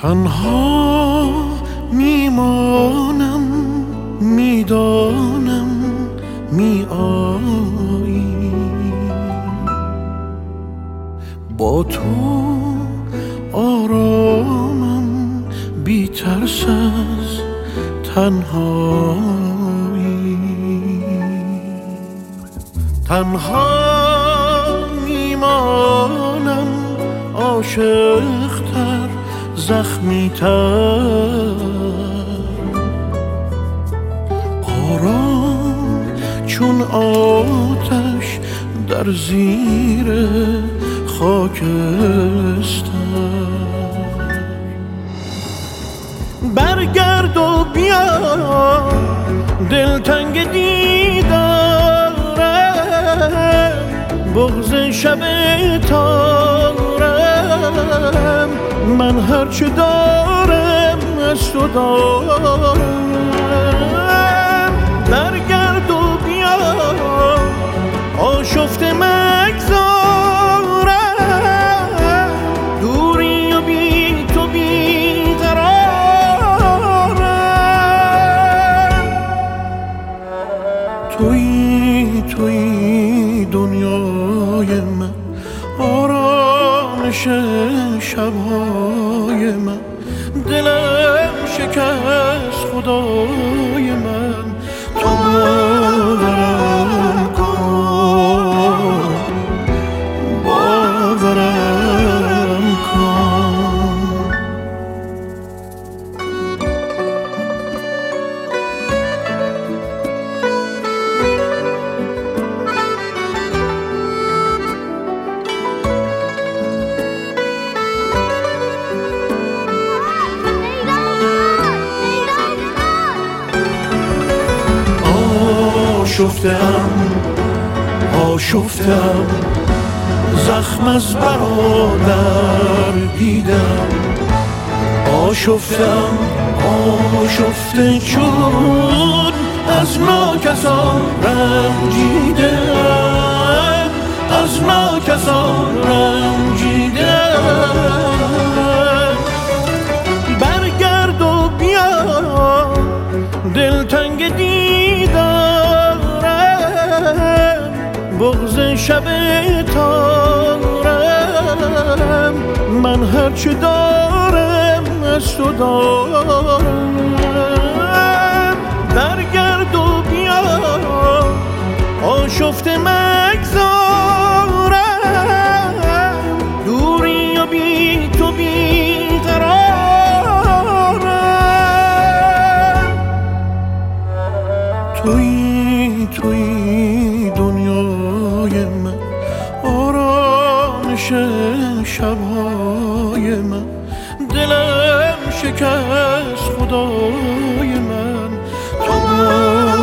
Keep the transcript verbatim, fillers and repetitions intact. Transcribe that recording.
تنها میمانم، میدانم می آیی، با تو آرامم، بی ترس از تنهایی. تنها میمانم، عاشق‌تر، زخمی‌تر، آرام چون آتش در زیر خاکستر. برگرد و بیا، دلتنگ دیدارم، بغض شب تارم، من هرچه دارم از تو دارم. برگرد و بیا، آشفته مگذارم، دوری و بی تو بی قرارم. تویی تویی دنیای من، آرامش شبهای من، دلم شکست خدای من. تو باورم کن، باورم کن. آشفتم آشفتم، زخم از برادر دیدم. آشفتم آشفته چون از ناکسان رنجیدم، از ناکسان رنجیدم. برگرد و بیا، دلتنگ دیدارم، بغض شب تارم، من هرچه دارم از تو دارم. برگرد و بیا، آشفته مگذارم، دوری و بی تو بی قرارم. تویی تویی دنیای من، آرامش شبهای من، دلم شکست خدای من. تو